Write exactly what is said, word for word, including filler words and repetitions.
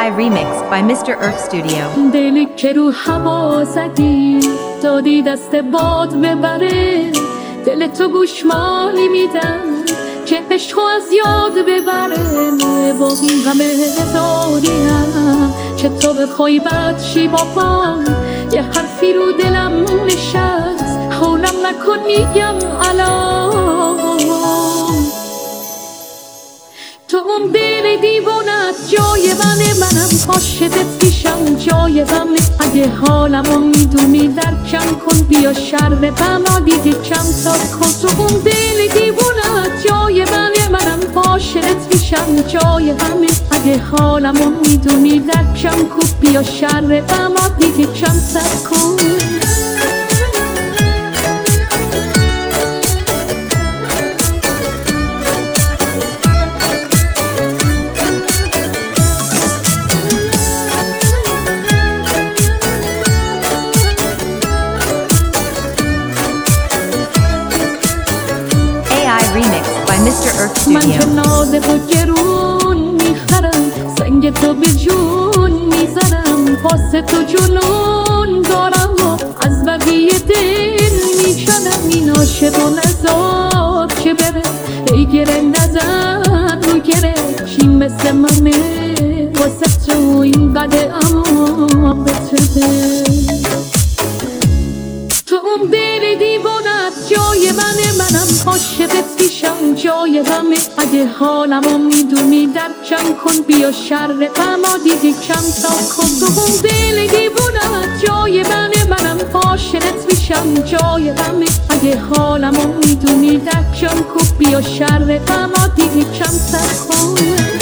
I Remix by Mister Earth Studio. دلی که رو هوا زدی دادی دست باد ببره، دل تو گوشمالی میدم که عشقو از یاد ببره. با این غم داریم که تو بخوای بد شی بابا، یه حرفی رو دلم نشست حولم نکن میگم الان. تو اون دل دیوونت جای منه، منم عاشقت پیشم جای غمه. اگه حالمو میدونی درکم کن، بیا شر بما دیگه کم تا کن. تو اون دل دیوونت جای منه، منم عاشقت پیشم جای غمه. اگه حالمو میدونی درکم کن، بیا شر بما دیگه کم تا کن. Remix by Mister Earth من Studio. که ناز تو گرون میخرم، سنگ تو به جون میذارم، واسه تو جنون دارم و از بقیه دل میشنم. این عاشق و نزار که بره، ای گره نزن رو گره، چی مثل منه واسه تو این قده اما بتره. تو اون دل دیوانت جای منه، منم عاشقت پیشم جای غمه. اگه حالمو میدونی درکم کن، بیا شر غما دیگه کم تا کن. تو اون دل دیوانت جای منه، منم عاشقت پیشم جای غمه. اگه حالمو میدونی درکم کن، بیا شر غما دیگه کم تا کن.